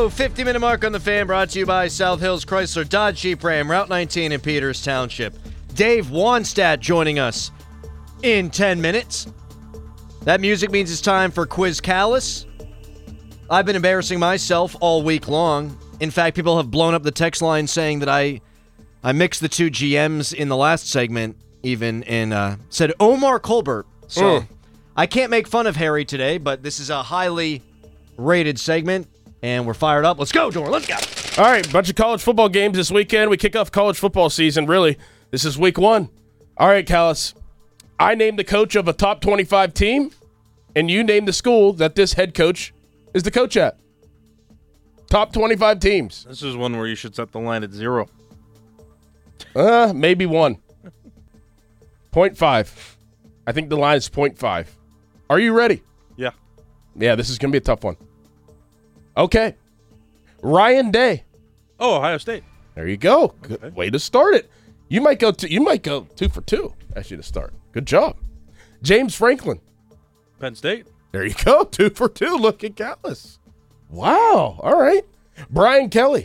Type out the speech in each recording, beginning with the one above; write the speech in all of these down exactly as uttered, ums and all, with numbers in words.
go! fifty-minute mark on the Fan, brought to you by South Hills Chrysler Dodge Jeep Ram, Route nineteen in Peters Township. Dave Wanstadt joining us in ten minutes. That music means it's time for Quiz Callus. I've been embarrassing myself all week long. In fact, people have blown up the text line saying that I I mixed the two G Ms in the last segment, even, and uh, said Omar Colbert. So Mm. I can't make fun of Harry today, but this is a highly rated segment, and we're fired up. Let's go, Dor. Let's go. All right, bunch of college football games this weekend. We kick off college football season, really. This is week one. All right, Callis. I named the coach of a top twenty-five team, and you named the school that this head coach is the coach at. Top twenty-five teams. This is one where you should set the line at zero. Uh, maybe one. Point five. I think the line is point five. Are you ready? Yeah. Yeah, this is going to be a tough one. Okay. Ryan Day. Oh, Ohio State. There you go. Good Okay. way to start it. You might go to, you might go two for two actually to start. Good job. James Franklin. Penn State. There you go. Two for two. Look at Callis. Wow. All right. Brian Kelly.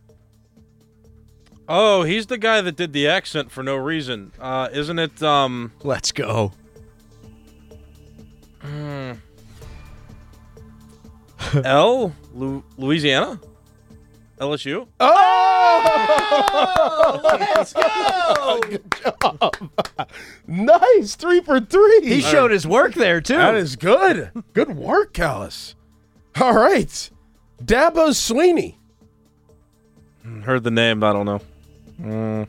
Oh, he's the guy that did the accent for no reason. Uh, isn't it? Um, Let's go. L? Lu- Louisiana? L S U? Oh! Let's go. Good job. Nice. Three for three. He showed his work there, too. That is good. Good work, Callis. All right. Dabo Sweeney. Heard the name, I don't know. Mm.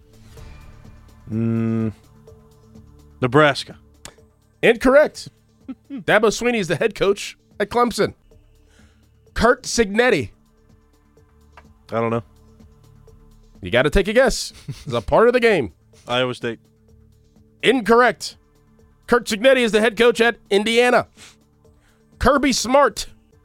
Mm. Nebraska. Incorrect. Dabo Sweeney is the head coach at Clemson. Kurt Signetti. I don't know. You got to take a guess. It's a part of the game. Iowa State. Incorrect. Kurt Signetti is the head coach at Indiana. Kirby Smart.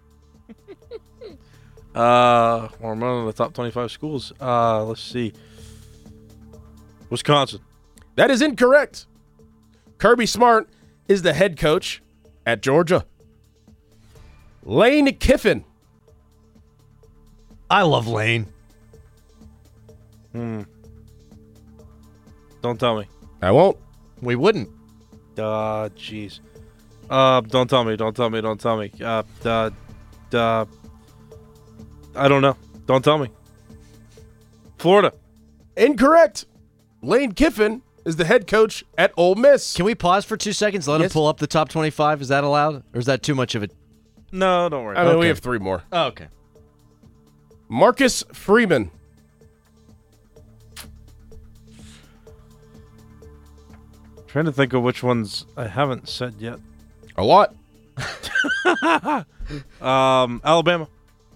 Uh, well, one of the top twenty-five schools. Uh, let's see. Wisconsin. That is incorrect. Kirby Smart is the head coach at Georgia. Lane Kiffin. I love Lane. Hmm. Don't tell me. I won't. We wouldn't. Uh, jeez. Uh, don't tell me. Don't tell me. Don't tell me. Uh, uh, uh, I don't know. Don't tell me. Florida. Incorrect. Lane Kiffin is the head coach at Ole Miss. Can we pause for two seconds? Let Yes. him pull up the top twenty-five. Is that allowed? Or is that too much of a... No, don't worry. I mean, we Okay. have three more. Oh, okay. Marcus Freeman. Trying to think of which ones I haven't said yet. A lot. Um, Alabama.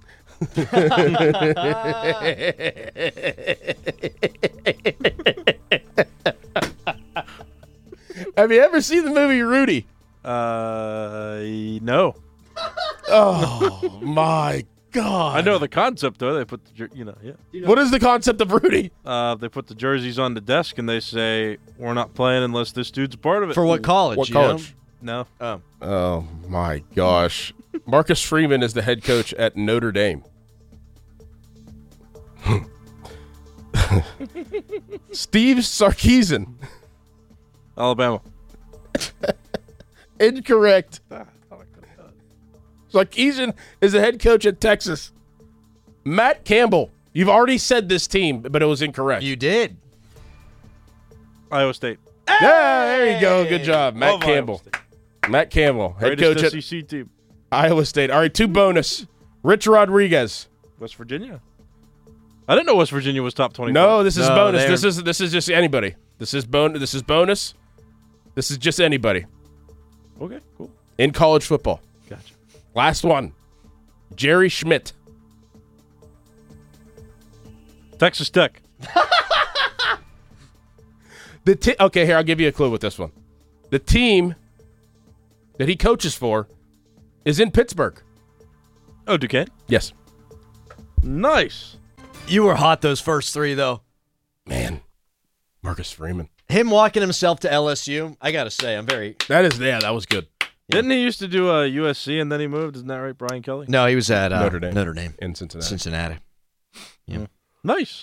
Have you ever seen the movie Rudy? Uh, no. Oh, my God. I know the concept though. They put the, jer- you know, yeah. What is the concept of Rudy? Uh, they put the jerseys on the desk and they say we're not playing unless this dude's a part of it. For what college? What you know? college? No. Oh. Oh, my gosh. Marcus Freeman is the head coach at Notre Dame. Steve Sarkisian. Alabama. Incorrect. Sarkisian is the head coach at Texas. Matt Campbell. You've already said this team, but it was incorrect. You did. Iowa State. Yeah, there you go. Good job. Matt Love Iowa Campbell. State. Matt Campbell, head Greatest coach S at E C team. Iowa State. All right, two bonus. Rich Rodriguez. West Virginia. I didn't know West Virginia was top twenty. No, this is No, bonus. they're- This is this is just anybody. This is bon- This is bonus. This is just anybody Okay, cool. in college football. Gotcha. Last one. Jerry Schmidt. Texas Tech. The t- okay, here I'll give you a clue with this one. The team that he coaches for is in Pittsburgh. Oh, Duquesne. Yes. Nice. You were hot those first three, though. Man, Marcus Freeman. Him walking himself to L S U, I got to say, I'm very... That is yeah, that was good. Didn't he used to do uh, U S C and then he moved? Isn't that right, Brian Kelly? No, he was at uh, Notre Dame. Notre Dame in Cincinnati. Cincinnati. Yeah. Nice.